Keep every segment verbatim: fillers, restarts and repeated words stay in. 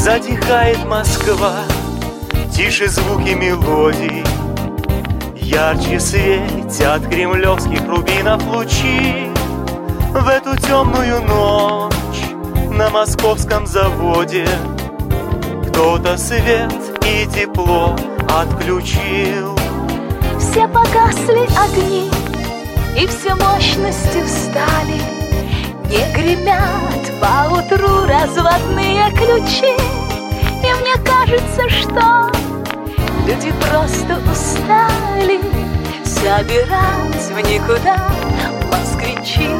Затихает Москва, тише звуки мелодий, ярче светят кремлевских рубинов лучи. В эту темную ночь на московском заводе кто-то свет и тепло отключил. Все погасли огни, и все мощности встали. Не гремят поутру разводные ключи. И мне кажется, что люди просто устали собирать в никуда москвичи.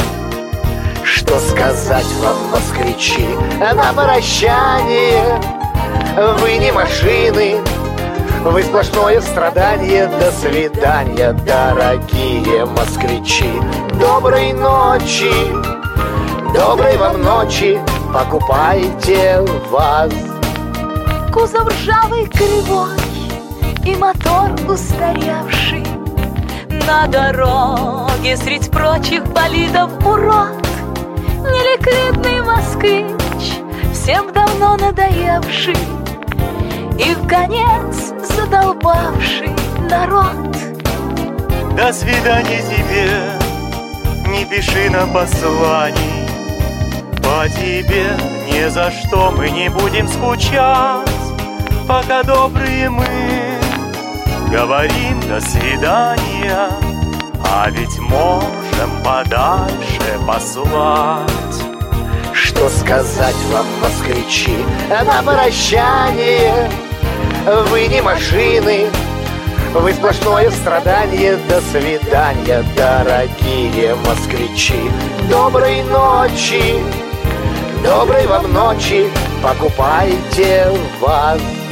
Что сказать вам, москвичи, на прощание? Вы не машины, вы сплошное страдание. До свидания, дорогие москвичи. Доброй ночи, доброй вам ночи, покупайте вас. Кузов ржавый, кривой и мотор устаревший. На дороге средь прочих болидов урод. Неликвидный москвич, всем давно надоевший и в конец задолбавший народ. До свидания тебе, не пиши нам посланий. По тебе ни за что мы не будем скучать. Пока добрые мы говорим до свидания, а ведь можем подальше послать. Что сказать вам, москвичи, на прощание? Вы не машины, вы сплошное страдание. До свидания, дорогие москвичи. Доброй ночи, доброй вам ночи, покупайте вас.